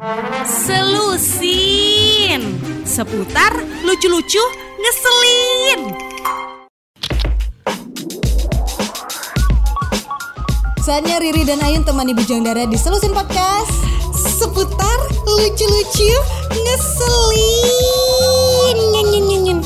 Selusin, seputar lucu-lucu ngeselin. Saatnya Riri dan Ayun temani Bujang Dara di Selusin Podcast seputar lucu-lucu ngeselin. Nyen.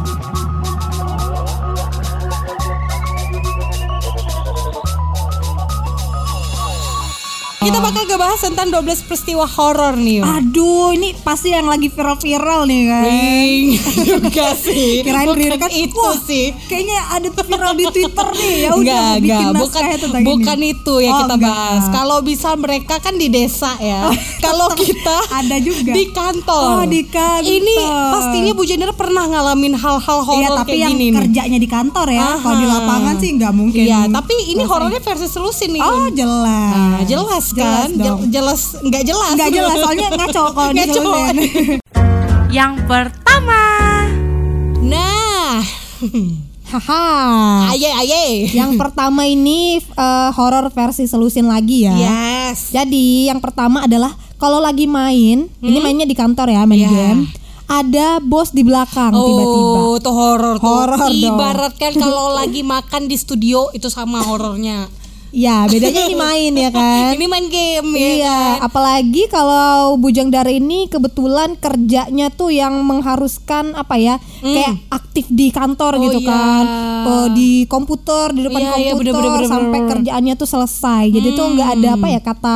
Kita bakal ngebahas tentang 12 peristiwa horor nih. Aduh, ini pasti yang lagi viral-viral nih kan. Enggak sih. Kirain bukan kan itu sih. Kayaknya ada viral di Twitter nih. Ya udah bikin naskah tentang bukan ini. Itu yang kita bahas. Kalau bisa mereka kan di desa ya. Kalau kita ada juga di kantor. Oh, di kantor. Ini pastinya Bu Jendera pernah ngalamin hal-hal horor tapi kayak gini. Tapi yang kerjanya di kantor ya. Kalau di lapangan sih nggak mungkin. Iya, tapi ini horornya versi Selusin nih. Oh, jelas. Nah, jelas kan? Jelas nggak jelas. Nggak jelas soalnya ngaco kalau di Selusin. Yang pertama. Nah. Haha. Aye. Yang pertama ini horor versi Selusin lagi ya. Yes. Jadi yang pertama adalah kalau lagi main, ini mainnya di kantor ya, main game. Ada bos di belakang tiba-tiba. Oh, itu horor tuh. Horor Ibaratkan kalau lagi makan di studio itu sama horornya. Ya, bedanya ini main ya kan. Ini main game ya. Iya, kan? Apalagi kalau Bujang Dara ini kebetulan kerjanya tuh yang mengharuskan apa ya? Kayak aktif di kantor gitu kan. Di komputer, di depan komputer bener. Sampai kerjaannya tuh selesai. Jadi tuh enggak ada apa ya kata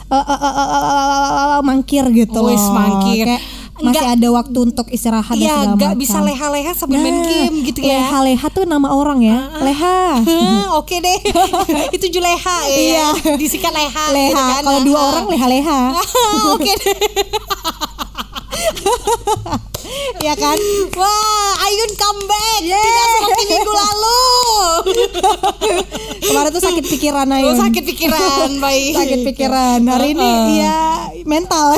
mangkir gitu loh. Mangkir. Kayak masih ada waktu untuk istirahat dan segala macam. Iya, gak bisa leha-leha sambil main game gitu ya. Leha-leha tuh nama orang ya. Leha. Oke deh. Itu Juleha ya. Iya. Disikat Leha. Leha. Gitu kan? Kalau dua orang leha-leha. Oke deh. Ya kan? Wah, Ayun comeback. Tidak seperti minggu lalu. Kemarin tuh sakit pikiran Ayun. Sakit pikiran, baik. Sakit pikiran. Hari ini ya mental.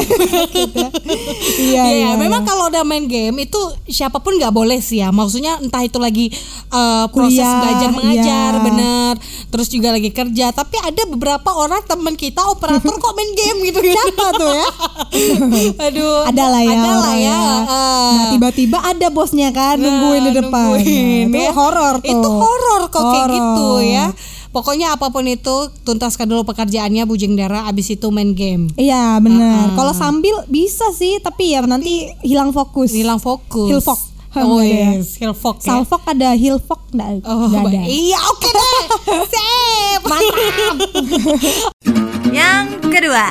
Iya. Memang kalau udah main game itu siapapun nggak boleh sih ya. Maksudnya entah itu lagi proses belajar mengajar, bener. Terus juga lagi kerja. Tapi ada beberapa orang teman kita operator kok main game gitu. Siapa tuh ya? Aduh. Ada lah ya. Nah tiba-tiba ada bosnya kan nungguin di depan. Itu horor tuh. Itu horor kok kayak gitu ya. Pokoknya apapun itu tuntaskan dulu pekerjaannya Bujang Dara, abis itu main game. Iya benar. Kalau sambil bisa sih, tapi ya nanti hilang fokus. Hilfok. Yes, Hilfok ya. Salfok ada, Hilfok enggak ada. Iya, oke deh. Sip. Mantap. Yang kedua,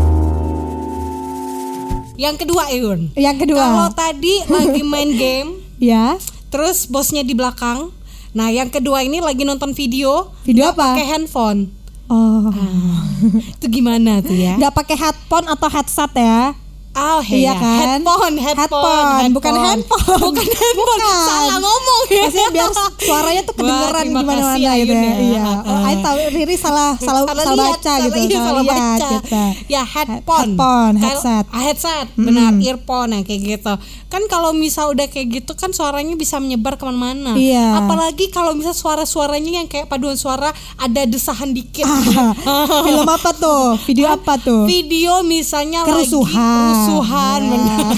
Ayun. Yang kedua. Kalau tadi lagi main game, ya. Terus bosnya di belakang. Nah, yang kedua ini lagi nonton video. Video apa? Pakai handphone. Oh. Itu gimana tuh ya? Nggak pakai headphone atau headset ya? Oh iya kan? Headphone. Bukan handphone. Salah ngomong ya. Maksudnya biar suaranya tuh kedengeran di mana-mana gitu ya. Iya. Ayo tahu Riri salah baca gitu. Salah baca. Gitu. Ya headphone, headset. Benar, earphone yang kayak gitu. Kan kalau misal udah kayak gitu kan suaranya bisa menyebar kemana-mana. Iya. Apalagi kalau misal suara-suaranya yang kayak paduan suara ada desahan dikit. Film apa tuh? Video apa tuh? Video misalnya kerusuhan. Benar.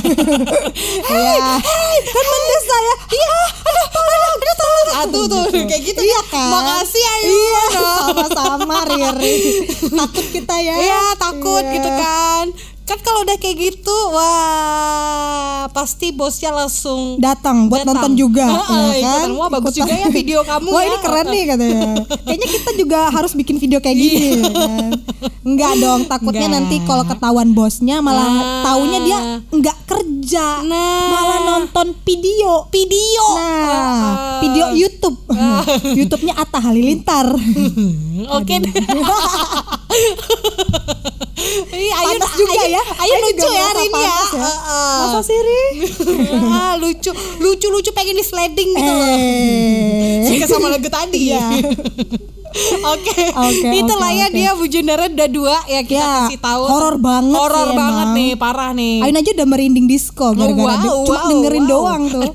Kan mendesak ya. Iya, ada tolong. Tuh kayak gitu iya kan. Makasih Ayu. Iya, sama-sama Riri. Takut kita ya. Iya, takut gitu kan. Kan kalau udah kayak gitu, wah pasti bosnya langsung datang buat nonton juga, ya kan? Wah bagus juga ya video kamu. Wah ini keren nih katanya. Kayaknya kita juga harus bikin video kayak gini. Kan? Enggak dong, takutnya nanti kalau ketahuan bosnya malah taunya dia enggak kerja, malah nonton video. Nah, video YouTube. YouTube-nya Atta Halilintar. Oke. Panas juga ya. Ayo lucu ya hari ini ya. Masa sih Ri? Lucu pengen di sliding gitu loh. Suka sama lagu tadi ya. Oke. Itulah ya dia Bujang Dara udah 2 ya kita kasih tahu. Horor banget nih, parah nih. Ayun aja udah merinding disco gara-gara cuma dengerin doang tuh.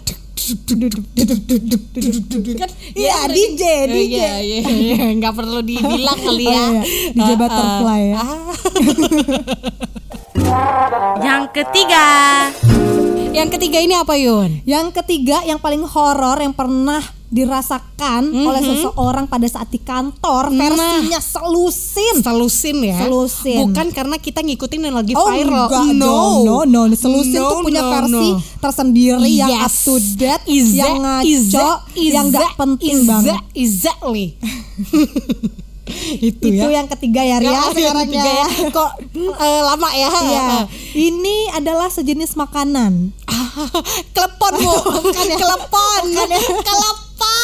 Kan iya DJ nggak perlu dibilang kali ya. DJ Butterfly ya. ketiga. Yang ketiga ini apa, Yun? Yang ketiga yang paling horor yang pernah dirasakan oleh seseorang pada saat di kantor, versinya selusin. Selusin ya. Selusin. Bukan karena kita ngikutin yang lagi Oh viral. enggak dong, no. Selusin tuh punya versi tersendiri yang up to date, yang ngaco, yang gak penting banget. Exactly. Itu yang ketiga ya, Ria, sekarang ya. Kok lama ya? Iya. Ini adalah sejenis makanan. Klepon, Bu. Bukan ya? Klepon. Klepon.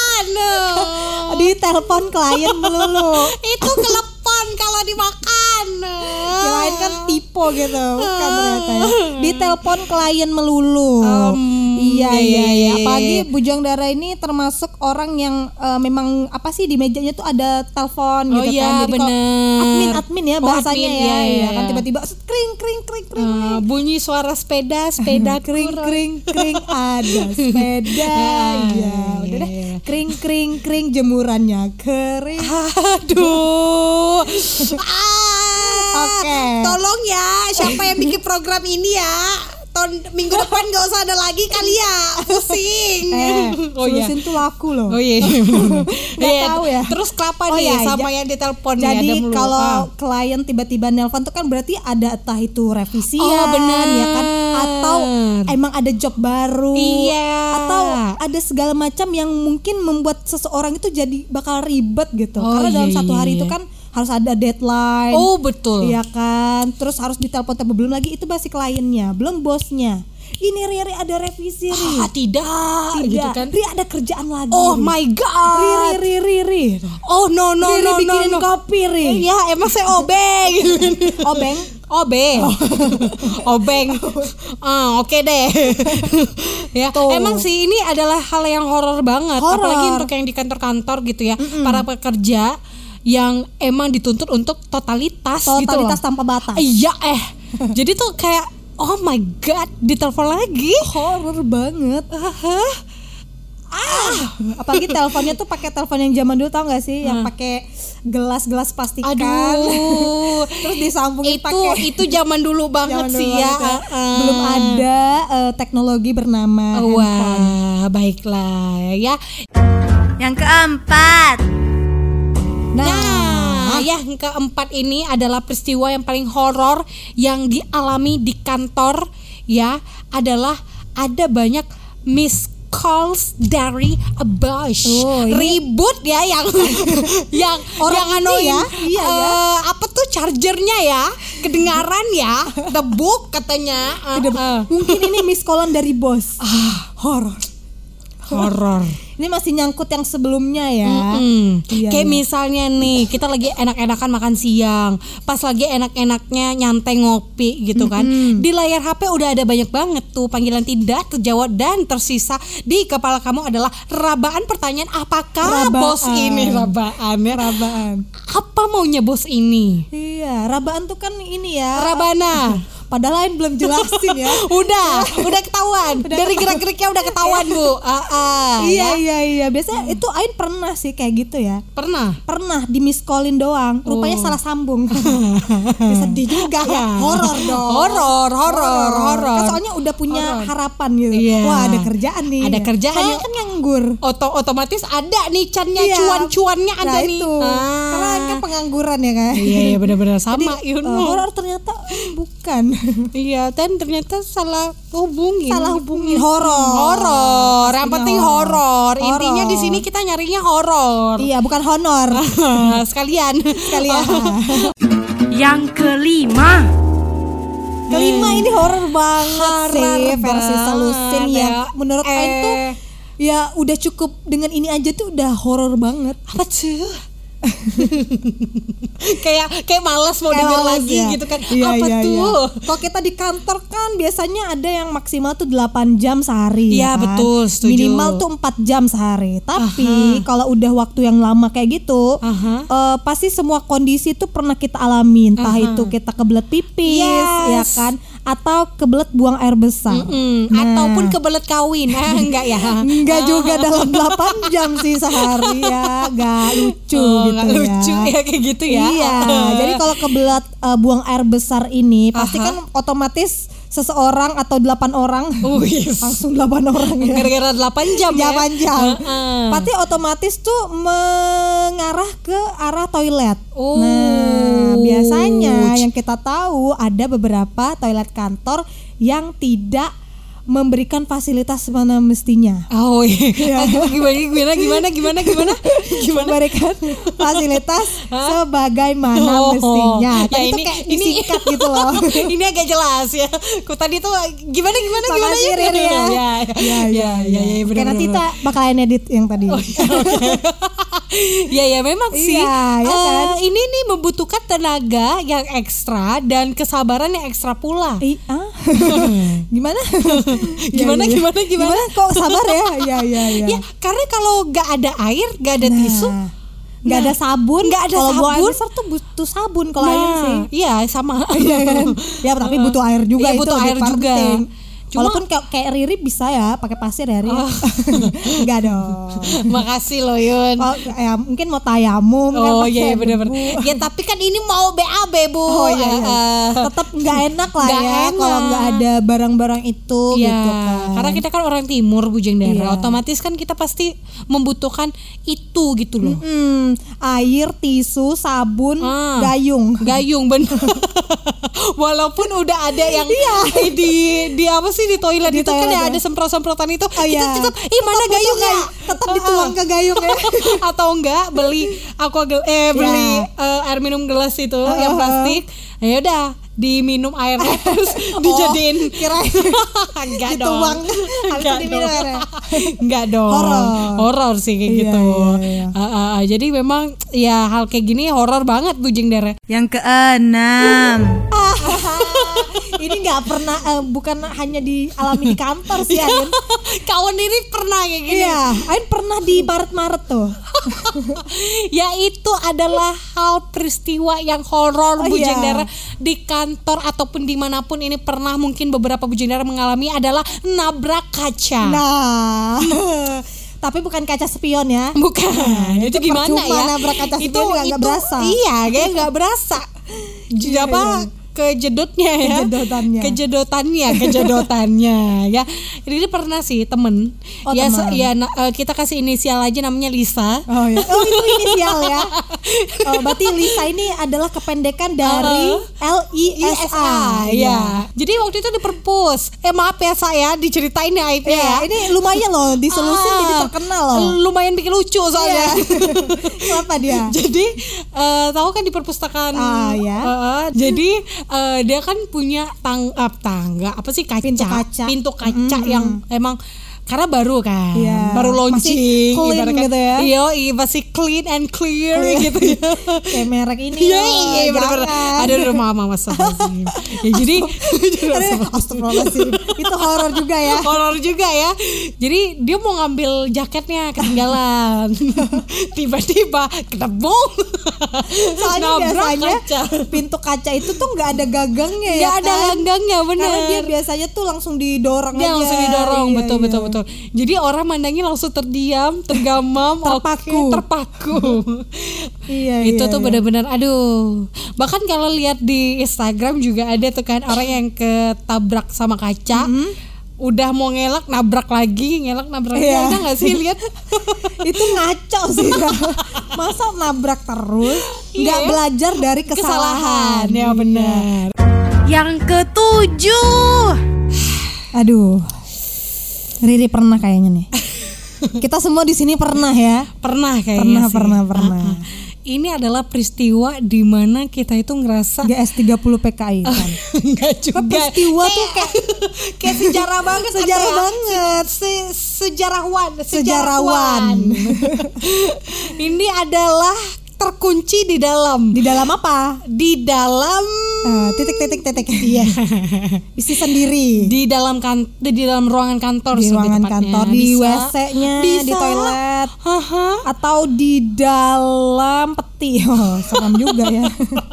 Di telepon klien melulu. Itu klepon kalau dimakan. Kirain kan tipe gitu, bukan ternyata ya. Di telepon klien melulu. Iya. Apalagi Bujang Dara ini termasuk orang yang memang apa sih di mejanya tuh ada telepon gitu kan. Jadi kalau admin ya bahasanya ya. Kan tiba-tiba kring. Bunyi suara sepeda kring ada sepeda. Iya, udah deh. Kring jemurannya kering. Aduh. Oke. Tolong ya, siapa yang bikin program ini ya? Minggu depan gak usah ada lagi kali ya. Pusing. Selusin tuh laku loh. Oh iya. Gak tahu ya. Terus kenapa nih sama yang ditelepon nih? Jadi kalau klien tiba-tiba nelpon tuh kan berarti ada entah itu revisian, benar ya kan, atau emang ada job baru, atau ada segala macam yang mungkin membuat seseorang itu jadi bakal ribet gitu. Karena dalam satu hari itu kan harus ada deadline. Oh betul. Iya kan. Terus harus ditelepon, belum lagi itu masih kliennya, belum bosnya. Ini Riri ada revisi Ri. Tidak gitu kan. Ri ada kerjaan lagi. Oh Ri. My god. Ri. Oh no. Ri bikinin kopi Ri. Iya emang saya obeng. Obeng. Oke deh. Ya, emang sih ini adalah hal yang horor banget. Apalagi untuk yang di kantor-kantor gitu ya. Para pekerja yang emang dituntut untuk totalitas gitu loh. Tanpa batas. Iya jadi tuh kayak oh my god, ditelepon lagi. Horor banget. Apalagi teleponnya tuh pakai telepon yang zaman dulu, tau gak sih? Yang pakai gelas-gelas plastikan. Aduh. Terus disambungin pakai. Itu zaman dulu banget sih ya. Belum ada teknologi bernama handphone. Wah, baiklah ya. Yang keempat. Nah, yang keempat ini adalah peristiwa yang paling horor yang dialami di kantor ya, adalah ada banyak miss calls dari bos. Ribut ya yang orang anoin apa tuh chargernya ya, kedengaran ya, debuk katanya. Mungkin ini miss callan dari bos. Horor. Ini masih nyangkut yang sebelumnya ya. Kayak misalnya nih, kita lagi enak-enakan makan siang, pas lagi enak-enaknya nyantai ngopi gitu kan. Di layar HP udah ada banyak banget tuh panggilan tidak terjawab, dan tersisa di kepala kamu adalah rabaan pertanyaan, apakah bos ini rabaan. Apa maunya bos ini? Iya, rabaan tuh kan ini ya. Rabana. Padahal lain belum jelasin ya. udah ketahuan. Dari gerak-geriknya udah ketahuan, Bu. Iya. Biasanya itu Ain pernah sih kayak gitu ya. Pernah di miss callin doang. Rupanya salah sambung. Sedih juga ya. Horor dong. Horor. Kan soalnya udah punya harapan gitu. Wah, ada kerjaan nih. Ada kerjaan. Soalnya kan nganggur. Otomatis ada nih cannya, cuan-cuannya ada nih. Itu. Karena kan pengangguran ya kan. Iya benar-benar sama. Horor ternyata bukan. Iya, dan ternyata salah hubungin. Horor. Yang penting horor. Intinya di sini kita nyarinya horor. Iya, bukan honor. Sekalian. Yang kelima. Ini horor banget sih, versi selusin yang menurut Ain tuh ya udah cukup dengan ini aja tuh udah horor banget. Apa tuh? kayak malas mau denger lagi ya. Gitu kan. Apa tuh? Kalau kita di kantor kan biasanya ada yang maksimal tuh 8 jam sehari. Iya kan? betul, setuju. Minimal tuh 4 jam sehari. Tapi kalau udah waktu yang lama kayak gitu, pasti semua kondisi tuh pernah kita alami. Entah itu kita kebelet pipis, ya kan, atau kebelet buang air besar. Ataupun kebelet kawin. Enggak ya? Enggak juga dalam 8 jam sih sehari ya. Enggak lucu lucu ya kayak gitu ya. Iya. Jadi kalau kebelet buang air besar ini pasti kan otomatis seseorang atau 8 orang. Langsung 8 orang ya. Gara-gara 8 jam ya. 8 jam. Pasti otomatis tuh mengarah ke arah toilet. Nah, biasanya yang kita tahu ada beberapa toilet kantor yang tidak memberikan fasilitas mana mestinya. Oh iya. Gimana? Memberikan fasilitas sebagaimana mestinya. Tadi Ya, tuh kayak disingkat gitu loh. Ini agak jelas ya. Kok tadi tuh gimana Makasih, Riri ya. Ya, Kayak nanti kita bakalan edit yang tadi. Ya memang sih. Iya, ya kan? Ini nih membutuhkan tenaga yang ekstra dan kesabaran yang ekstra pula. Gimana? Gimana? Kok sabar ya? Ya, karena kalau nggak ada air, nggak ada tisu, nggak ada sabun. Kalau buang air sabun. besar tuh butuh sabun kalau air sih. Iya sama. Ya tapi butuh air juga. Iya, itu butuh lebih air juga. penting. Cuma- Walaupun kayak Riri bisa ya pakai pasir ya Riri. Enggak dong. Makasih loh Yun. Oh, ya, mungkin mau tayamum kan Oh pakai iya benar-benar. debu. Ya tapi kan ini mau BAB Bu. Oh iya. Tetap nggak enak lah Nggak ya enak. kalau nggak ada barang-barang itu Iya, gitu kan. karena kita kan orang timur Bujang Dara, Iya. otomatis kan kita pasti membutuhkan itu gitu loh. Air, tisu, sabun, Ah. gayung. Gayung bener. Walaupun udah ada yang di apa sih di toilet Di itu kan toilet ya ya. ada semprot-semprotan itu. Oh, iya. Kita tetap mana Tetap gayungnya? tetap dituang ke gayung ya. Atau enggak beli beli air minum gelas itu yang plastik. Ya udah diminum airnya terus dijadiin kirain enggak dituang dong. habis itu diminum airnya. Enggak dong. Horor sih kayak Iya, gitu. iya. Jadi memang ya hal kayak gini horor banget Bujang Dara. Yang keenam. Ini nggak pernah bukan hanya dialami di kantor sih Ain. Kawan ini pernah kayak gini. Iya, Ain pernah di Maret tuh. Ya itu adalah hal peristiwa yang horor Bujang Iya. Dara di kantor ataupun dimanapun ini pernah mungkin beberapa Bujang Dara mengalami adalah nabrak kaca. Nah, tapi bukan kaca spion ya. Bukan, itu gimana percuma ya? nabrak kaca spion nggak berasa. Iya, kayak nggak berasa. Apa kejedotnya ya? Kejedotannya ya. Ini pernah sih temen. Oh, Ya, temen. kita kasih inisial aja namanya Lisa. Oh ya. Oh itu inisial ya. Oh berarti Lisa ini adalah kependekan dari LISA. Ya. Jadi waktu itu di perpus. Maaf ya saya diceritain ya aibnya ya. Ya, ini lumayan loh diselusin jadi terkenal loh. Lumayan bikin lucu soalnya. Kenapa dia? Jadi tahu kan di perpustakaan ya. jadi dia kan punya tangga apa sih pintu kaca yang emang karena baru kan, Iya. baru launching, Masih clean ibaratkan. gitu ya. Iya, masih clean and clear gitu ya. Kayak merek ini. Iya, bener-bener. Aduh, mama astagfirullahaladzim. Ya jadi, Astagfirullahaladzim. Itu horor juga ya. horor juga ya. Jadi dia mau ngambil jaketnya ketinggalan. Tiba-tiba ketebong. Soalnya Nabrak biasanya kaca. pintu kaca itu tuh nggak ada gagangnya ya. Nggak ada kan? gagangnya, bener. Karena dia biasanya tuh langsung didorong Dia aja. langsung didorong, Iya, betul. iya. Jadi orang mandangnya langsung terdiam, tergamam, terpaku. Iya, Itu iya, tuh iya. benar-benar aduh. Bahkan kalau lihat di Instagram juga ada tuh kan orang yang ketabrak sama kaca. Udah mau ngelak nabrak lagi. Iya. Ada nggak sih lihat? Itu ngaco sih. Masa nabrak terus nggak Iya. belajar dari kesalahan. Ya benar. Yang ketujuh. Aduh, Riri pernah kayaknya nih. Kita semua di sini pernah ya. Pernah kayaknya sih. Pernah. Ini adalah peristiwa di mana kita itu ngerasa GS30 PKI kan. enggak juga. Peristiwa tuh kayak sejarah banget. Sejarah banget. Sejarawan. Ini adalah terkunci di dalam. Di dalam apa? Di dalam Titik. Iya. Isi sendiri. di dalam ruangan kantor Di lebih ruangan tepatnya. kantor, di Bisa. WC-nya, Bisa. di toilet, Haha. atau di dalam peti. Oh, serem juga ya.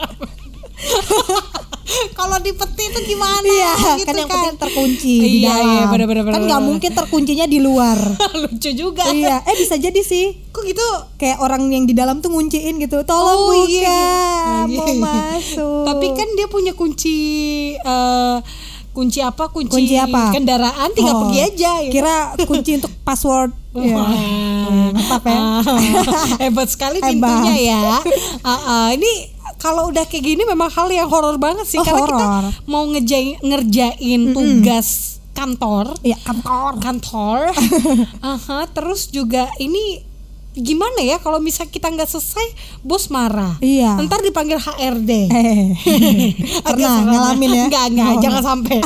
Kalau di peti itu gimana? Iya, gitu kan yang penting terkunci di Iya, dalam. iya, bener. Kan nggak mungkin terkuncinya di luar. Lucu juga. Iya, bisa jadi sih. Kok gitu? Kayak orang yang di dalam tuh ngunciin gitu. Tolong buka, iya. mau masuk. Tapi kan dia punya kunci kunci apa? Kunci apa? Kendaraan, tinggal pergi aja. Gitu. Kira kunci untuk password. Ya. Mantap ya. Hebat sekali pintunya ya. Ini kalau udah kayak gini memang hal yang horor banget sih, karena horror. kita mau ngerjain tugas kantor. Ya, kantor. Terus juga ini gimana ya kalau misal kita nggak selesai, bos marah. Iya. Ntar dipanggil HRD. Pernah ngalamin ya? Enggak, Oh. jangan sampai.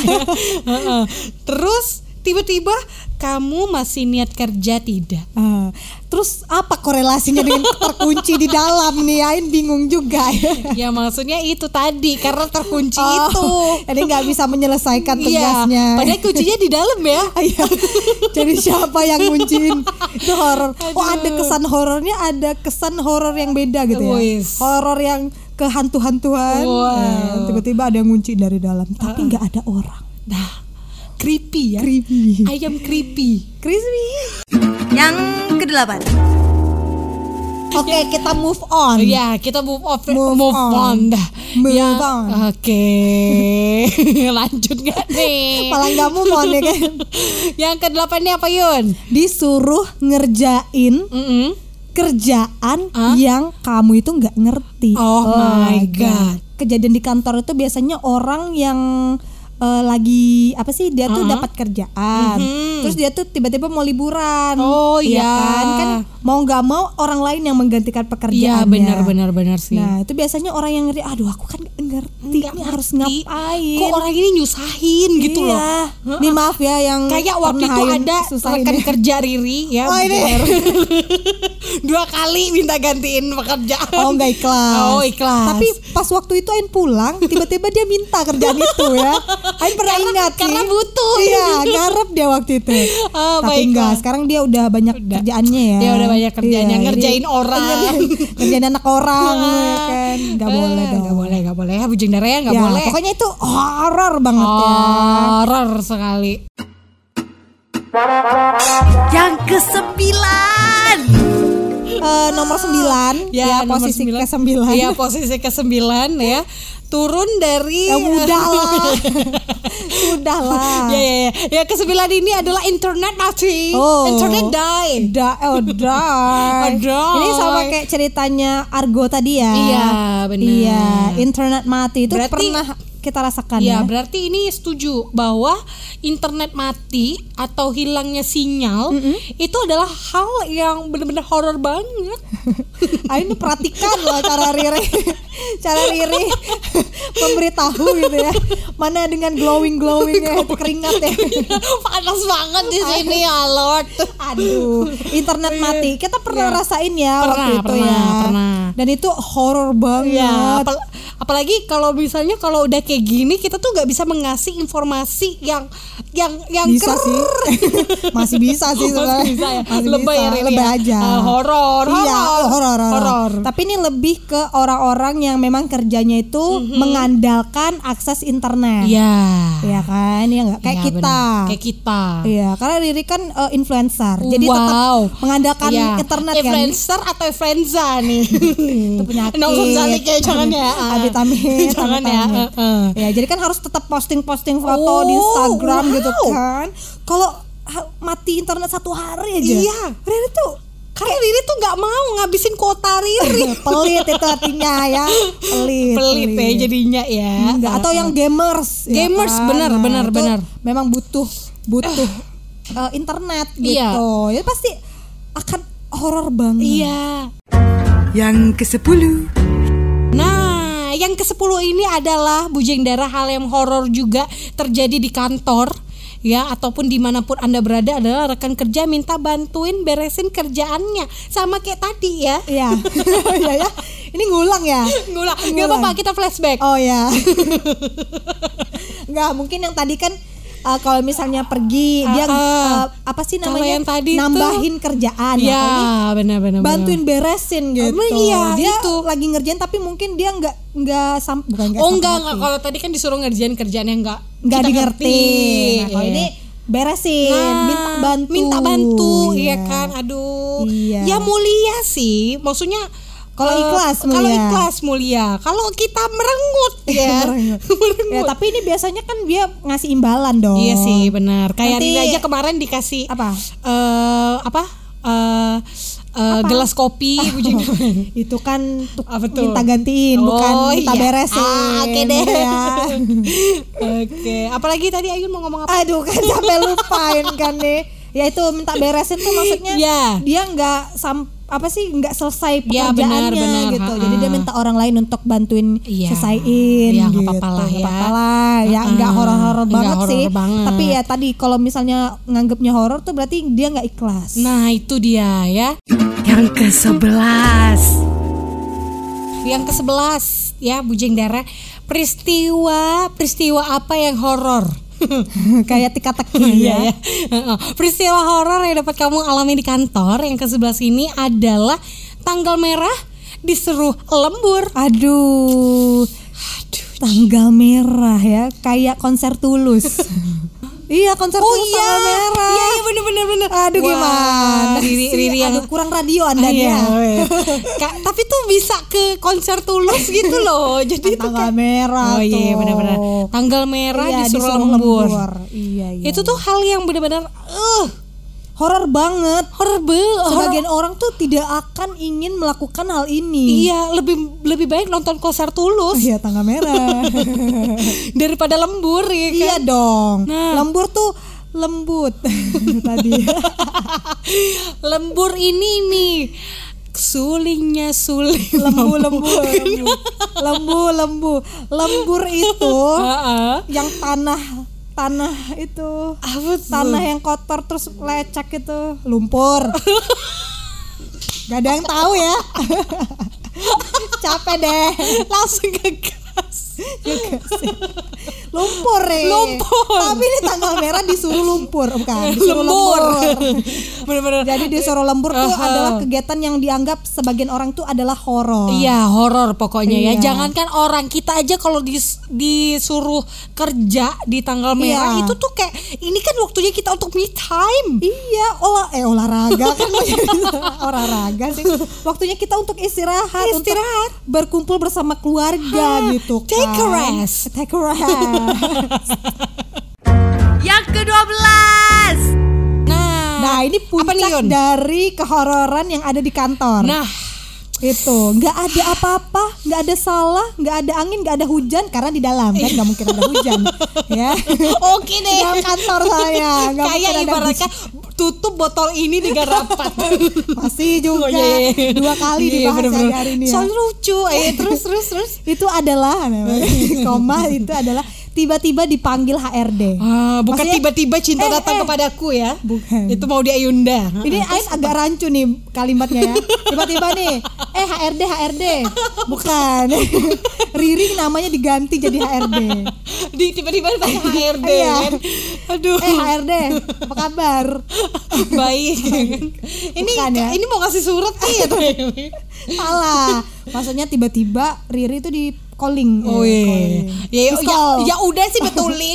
Terus tiba-tiba kamu masih niat kerja tidak? Terus apa korelasinya dengan terkunci di dalam nih? Ain bingung juga. Ya maksudnya itu tadi, karena terkunci itu. Jadi nggak bisa menyelesaikan tugasnya. Iya, padahal kuncinya di dalam ya. Iya. Jadi siapa yang ngunciin? Itu horor. Oh, ada kesan horornya, ada kesan horor yang beda gitu ya. Wis. Horor yang kehantu-hantuan. Wow. Tiba-tiba ada yang ngunci dari dalam, tapi nggak ada orang. Nah, creepy ya. Creepy. Ayam creepy. Yang ke-8. Oke, kita move on. Ya, kita move on. Dah. Move Ya, on. Oke. Lanjut gak nih? Malah nggak move on ya kan? Yang ke-8 ini apa, Yun? Disuruh ngerjain kerjaan yang kamu itu nggak ngerti. Oh my God. Kejadian di kantor itu biasanya orang yang lagi apa sih, dia tuh dapat kerjaan, terus dia tuh tiba-tiba mau liburan. Oh ya iya. kan mau nggak mau orang lain yang menggantikan Iya, pekerjaannya. benar sih. Nah itu biasanya orang yang ngerti, aduh aku kan nggak ngerti, ini harus ngapain. Kok orang ini nyusahin gitu loh. Nih maaf ya yang Kayak waktu itu pernah ada susahin rekan ya. kerja Riri ya. Oh, ini. bener. 2 kali minta gantiin pekerjaan. Oh nggak ikhlas. Oh, ikhlas. Tapi pas waktu itu Ain pulang, tiba-tiba dia minta kerjaan itu ya. Ain pernah ingat sih. karena butuh. Iya, ngarep dia waktu itu. Oh, Tapi baiklah. enggak, sekarang dia udah banyak kerjaannya ya. Dia udah banyak kerjaannya, Iya, ngerjain jadi- orang. ngerjain anak orang ya kan. Enggak boleh dong. Enggak boleh ya, Bujeng Dara ya, enggak Ya, boleh. pokoknya itu horor banget ya. Horor sekali. Yang ke-9. Nomor 9 ya, nomor posisi 9. ke-9. Iya, posisi ke-9 ya. Turun dari Ya udah lah. Sudah lah. Ya ke-9 ini adalah internet mati. Oh. Internet die. Die. Die. Ini sama kayak ceritanya Argo tadi ya. Iya, benar. Iya, internet mati itu Berarti- pernah kita rasakan Ya, ya. berarti ini setuju bahwa internet mati atau hilangnya sinyal itu adalah hal yang benar-benar horor banget. Ini perhatikan loh cara Riri memberitahu gitu ya. Mana dengan glowing ya, itu keringat ya. Panas banget di sini ya, Lord. Aduh, internet mati. Kita pernah rasain ya waktu itu pernah. Dan itu horor banget. Ya, apalagi kalau misalnya kalau udah kayak gini kita tuh nggak bisa mengasih informasi yang Bisa sih. Masih bisa sih sebenarnya. Masih bisa ya. Masih Lebay bisa. ya, Rini Lebay ya. aja. Horor. Iya, horor. Horor. Tapi ini lebih ke orang-orang yang memang kerjanya itu mengandalkan akses internet. Iya. Ya kan? Ya enggak kayak Iya, kita. benar. Kayak kita. Iya, karena Riri kan influencer. Jadi tetap mengandalkan Iya. internet kan. Influencer atau influenza nih. Itu penyakit. Langsung zalik ya, jangan ya. Amit-amit. Jangan ya. amit-amit. Ya, jadi kan harus tetap posting-posting foto di Instagram gitu kan. Kalau mati internet 1 hari aja. Iya. Riri tuh Karena Riri tuh nggak mau ngabisin kuota Riri. pelit itu artinya ya. Pelit ya jadinya ya. Enggak, atau yang gamers. ya Gamers, kan? benar, itu benar. Memang butuh internet Iya. gitu. Ya pasti akan horor banget. Iya. Yang ke-10. Nah, yang ke-10 ini adalah Bujeng Dara, hal yang horor juga terjadi di kantor ya, ataupun dimanapun Anda berada, adalah rekan kerja minta bantuin beresin kerjaannya, sama kayak tadi ya. Iya. Iya ya. Ini ngulang ya. Ngulang. Gak apa-apa, kita flashback. Oh ya. Enggak, mungkin yang tadi kan kalau misalnya pergi dia apa sih Kalau namanya, yang tadi nambahin kerjaan ya. Kalau ini Ya, benar-benar. bantuin beresin gitu. Iya, dia itu. lagi ngerjain tapi mungkin dia enggak Oh enggak. Kalau tadi kan disuruh ngerjain kerjaan yang enggak kita digerti. Nah, kalau Iya. ini beresin, minta bantu. Iya kan. Aduh. Iya. Ya mulia sih. Maksudnya Kalau ikhlas mulia. Kalau ikhlas mulia. Kalau kita merengut ya. Merengut. Ya, tapi ini biasanya kan dia ngasih imbalan dong. Iya sih, benar. Kayak Nanti- Rina aja kemarin dikasih Apa? Gelas kopi. Itu kan untuk Apa tuh? minta gantiin, bukan minta iya. beresin. Oke deh. Ya. Oke. Apalagi tadi Ayun mau ngomong apa? Aduh, kan sampai lupain kan nih. Ya itu minta beresin tuh maksudnya Iya. dia nggak nggak selesai Ya, pekerjaannya benar, gitu. ha-ha. Jadi dia minta orang lain untuk bantuin Iya. selesaiin Ya, gitu. nggak apa-apa lah ya. Nggak apa-apa lah. Ya Ha-ha. nggak horor-horor Nggak banget sih. horor banget. Tapi ya tadi kalau misalnya nganggapnya horor tuh berarti dia nggak ikhlas. Nah, itu dia ya. Yang ke-11. Yang ke-11 ya, Bujeng Dara. Peristiwa apa yang horor? Kayak teka-teki ya. Iya, ya. Peristiwa horor yang dapat kamu alami di kantor yang ke-11 ini adalah tanggal merah disuruh lembur. Aduh. Tanggal merah ya, kayak konser Tulus. Iya, konser Tulus tanggal merah. Iya, bener. Aduh, Wah, gimana Riri sih? yang Aduh, kurang radio Anda Iya, ya. Tapi tuh bisa ke konser Tulus gitu loh. Jadi itu Tanggal merah Oh iya, tuh. benar-benar. Tanggal merah Iya, disuruh lembur. Iya. Itu tuh hal yang benar-benar horor banget. horor. Sebagian orang tuh tidak akan ingin melakukan hal ini. Iya, lebih baik nonton konser Tulus Iya, tanggal merah. daripada lembur ya kan. Iya dong. Nah. Lembur tuh lembut tadi. Lembur ini nih sulingnya suling. Lembur itu Heeh. yang tanah itu, Apa tuh? tanah yang kotor terus lecek itu lumpur. Gak ada yang tahu ya. Capek deh. Langsung ngegas. Lumpur ya. Lumpur. Tapi ini tanggal merah disuruh lumpur, bukan? Disuruh lembur. Bener-bener. Jadi disuruh lembur tuh adalah kegiatan yang dianggap sebagian orang tuh adalah horor. Iya, horor pokoknya ya. Iya. Jangankan orang, kita aja kalau disuruh kerja di tanggal merah Iya. itu tuh kayak ini kan waktunya kita untuk me time. Iya, olahraga kan olahraga sih. Waktunya kita untuk istirahat, untuk berkumpul bersama keluarga gitu kan. Take a rest. Take a rest. Yang ke-12. Nah, ini apa nih, puncak Yun? dari kehororan yang ada di kantor. Nah, itu nggak ada apa-apa, nggak ada salah, nggak ada angin, nggak ada hujan karena di dalam kan nggak mungkin ada hujan, ya. oke deh. Dalam kantor saya nggak Kayak mungkin ada ibaratnya tutup botol ini dengan rapat. masih juga Oh, iya. 2 kali Iya, dibahas bener-bener. ya hari ini ya. Soalnya lucu. Terus. Itu adalah koma itu adalah tiba-tiba dipanggil HRD. Bukan Maksudnya- tiba-tiba cinta datang kepadaku ya. Bukan. Itu mau di Ayunda. Ini Ain agak rancu nih kalimatnya ya. Tiba-tiba nih, HRD. Bukan. Riri namanya diganti jadi HRD. Tiba-tiba pakai HRD Iya. kan. Aduh. HRD, apa kabar? Baik. Ini Bukan ya? ini mau kasih surat nih. Salah. Maksudnya tiba-tiba Riri itu di calling. Oh iya. Miss call. Ya udah sih betulin.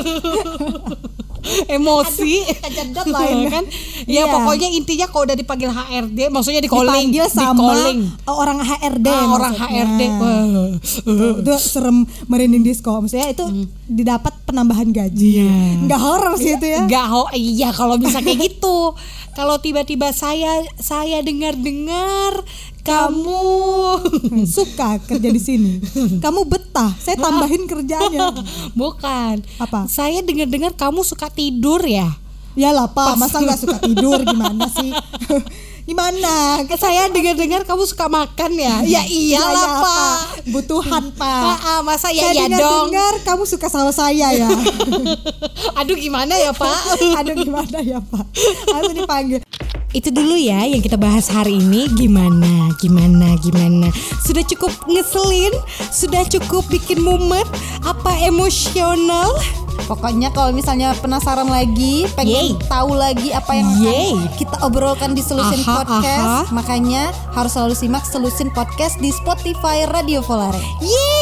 Emosi. Kejedot lain kan. Ya Iya. pokoknya intinya kalau udah dipanggil HRD maksudnya di calling. Dipanggil sama Di calling. orang HRD. Orang maksudnya. HRD. Itu serem, merinding disco. Maksudnya itu didapat penambahan gaji. Iya. Nggak horor sih itu ya. Iya kalau bisa kayak gitu. Kalau tiba-tiba saya dengar kamu Suka kerja di sini. Kamu betah. Saya tambahin kerjanya. bukan. Apa? Saya dengar kamu suka tidur ya. Ya lah Pak, masa nggak suka tidur gimana sih? Gimana? Saya dengar kamu suka makan ya. Ya iyalah Ya, Pak. Butuhan Pak. Masa Saya ya dong. dengar kamu suka sama saya ya. Aduh gimana ya Pak? Aduh gimana ya Pak? Harus dipanggil. Itu dulu ya yang kita bahas hari ini. Gimana? Sudah cukup ngeselin? Sudah cukup bikin mumet? Apa emosional? Pokoknya kalau misalnya penasaran lagi, pengen tahu lagi apa yang akan kita obrolkan di Selusin Podcast, makanya harus selalu simak Selusin Podcast di Spotify Radio Volare. Yeay!